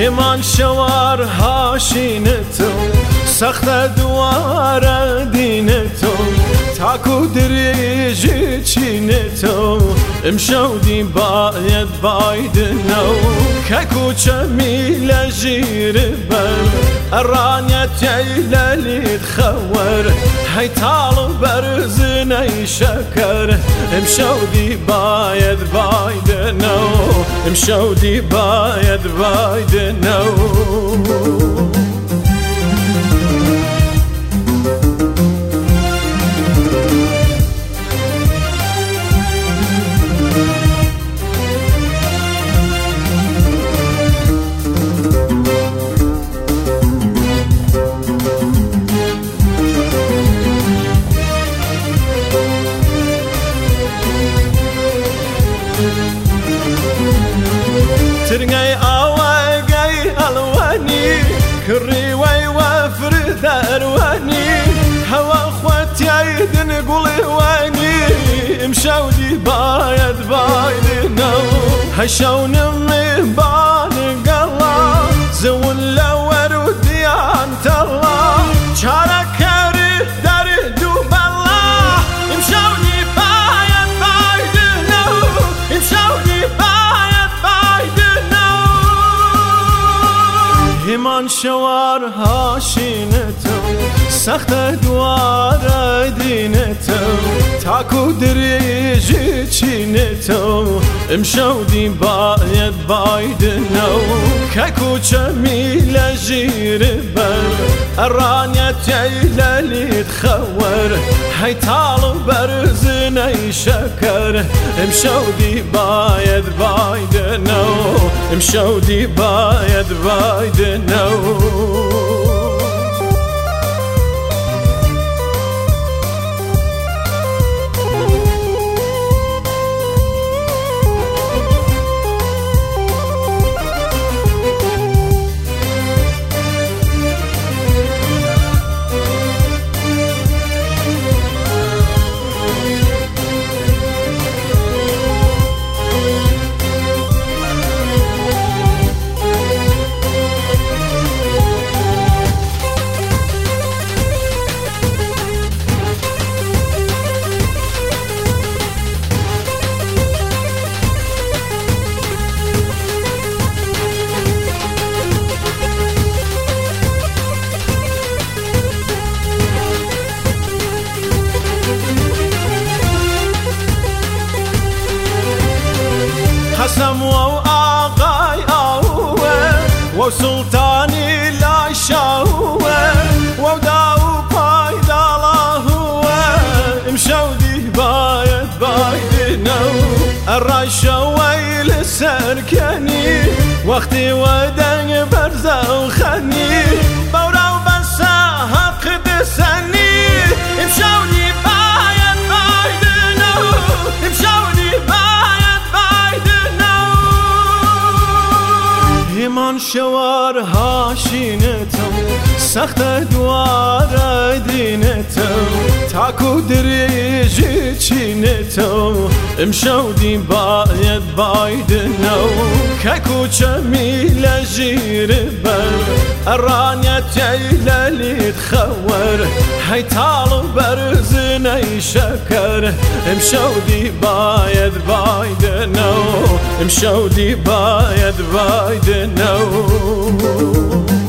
همان شوار هاشينتو سخت دوار دينتو تاكو دريجي تشينتو مشودي بايد بايدنو كاكو جميل جيربر الرانية تيلالي تخور هاي طالب برزني شكر مشودي بايد بايدنو مشودي بايد بايدنو ترقي أواقي ألواني كري ويوفر أرواني هوا أخواتي عيد نقول واني مشاودي بايد بايدنو هشون من بان قلا زول لور وديان تلا شارك كاري داري دوب الله مشاودي بايد بايدنو مشاودي بايد بايدنو همان شوار هاشينتو سخت دوار دينتو تاكو دريجي تشينتو مشودي بايد بايدنو كاكو جميل جيربر الرانية تيلالي تخور هاي طالب برزني شكر مشودي بايد بايدنو مشودي بايد بايدنو حسم وآقاي أوه وسلطاني لا شاوه وداو بايد الله هو مشودي بايد بايدنو الرشا ويل سركني وقتي ودن برزو خني بوراو بساها قدسني مشودي بايد بايدنو مشودي بايد بايدنو همان شوار هاشينتو سخت دوار دينتو تاكو دريجي تشينتو مشودي بايد بايدنو كاكو جميل جيربر الرانية تيلالي تخور هاي طالب برزني شكر مشودي بايد بايدنو مشودي بايد بايدنو